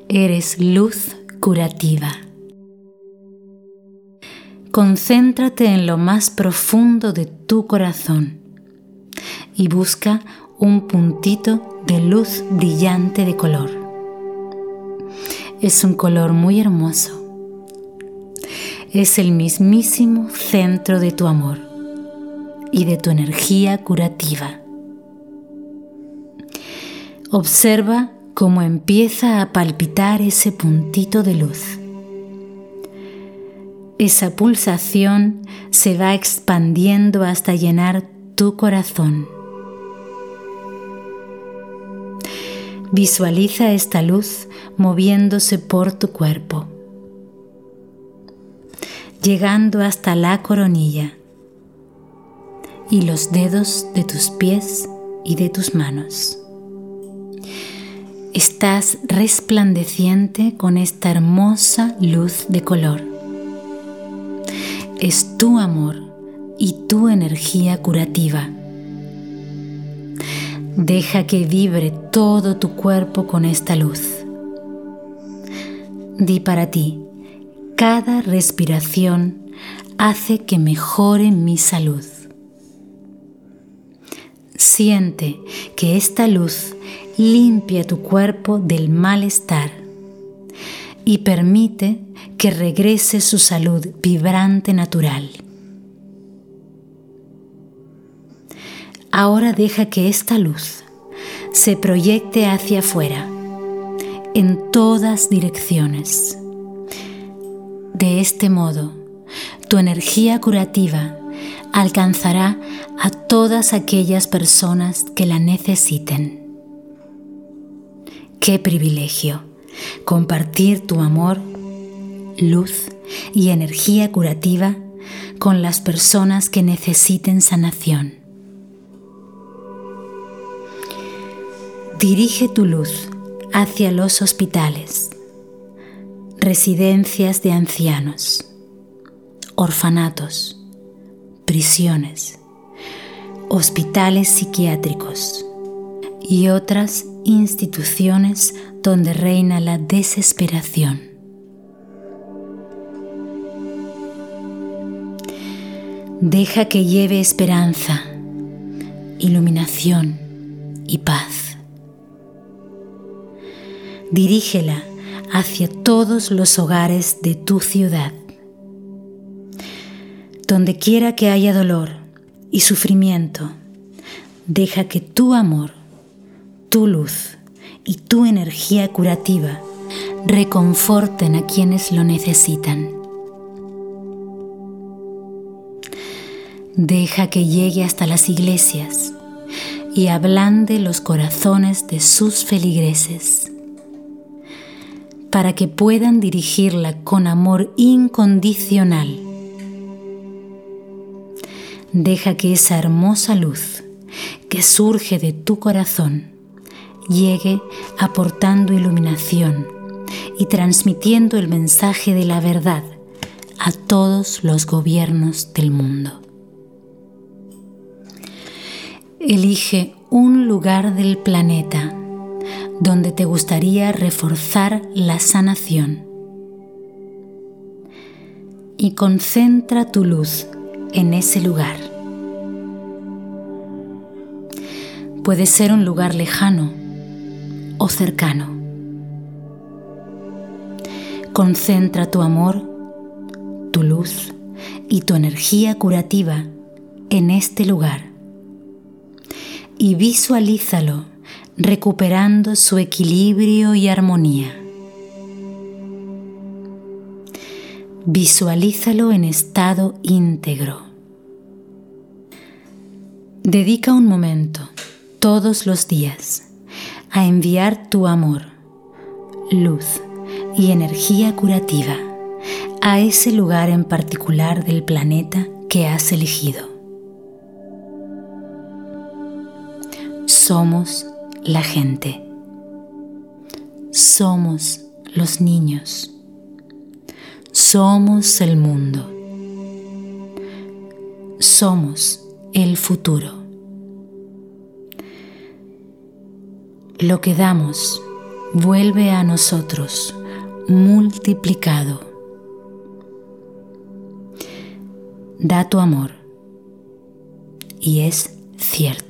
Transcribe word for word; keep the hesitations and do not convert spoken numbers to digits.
eres luz curativa. Concéntrate en lo más profundo de tu corazón y busca un puntito de luz brillante de color. Es un color muy hermoso. Es el mismísimo centro de tu amor y de tu energía curativa. Observa cómo empieza a palpitar ese puntito de luz. Esa pulsación se va expandiendo hasta llenar tu corazón. Visualiza esta luz moviéndose por tu cuerpo, llegando hasta la coronilla y los dedos de tus pies y de tus manos. Estás resplandeciente con esta hermosa luz de color. Es tu amor y tu energía curativa. Deja que vibre todo tu cuerpo con esta luz. Di para ti: cada respiración hace que mejore mi salud. Siente que esta luz limpia tu cuerpo del malestar y permite que regrese su salud vibrante natural. Ahora deja que esta luz se proyecte hacia afuera, en todas direcciones. De este modo, tu energía curativa alcanzará a todas aquellas personas que la necesiten. ¡Qué privilegio! Compartir tu amor, luz y energía curativa con las personas que necesiten sanación. Dirige tu luz hacia los hospitales, residencias de ancianos, orfanatos, prisiones, hospitales psiquiátricos y otras instituciones donde reina la desesperación. Deja que lleve esperanza, iluminación y paz. Dirígela hacia todos los hogares de tu ciudad. Donde quiera que haya dolor y sufrimiento, deja que tu amor, tu luz y tu energía curativa reconforten a quienes lo necesitan. Deja que llegue hasta las iglesias y ablande los corazones de sus feligreses, para que puedan dirigirla con amor incondicional. Deja que esa hermosa luz que surge de tu corazón llegue aportando iluminación y transmitiendo el mensaje de la verdad a todos los gobiernos del mundo. Elige un lugar del planeta donde te gustaría reforzar la sanación y concentra tu luz en ese lugar. Puede ser un lugar lejano o cercano. Concentra tu amor, tu luz y tu energía curativa en este lugar y visualízalo recuperando su equilibrio y armonía. Visualízalo en estado íntegro. Dedica un momento todos los días a enviar tu amor, luz y energía curativa a ese lugar en particular del planeta que has elegido. Somos la gente. Somos los niños. Somos el mundo. Somos el futuro. Lo que damos, vuelve a nosotros multiplicado. Da tu amor y es cierto.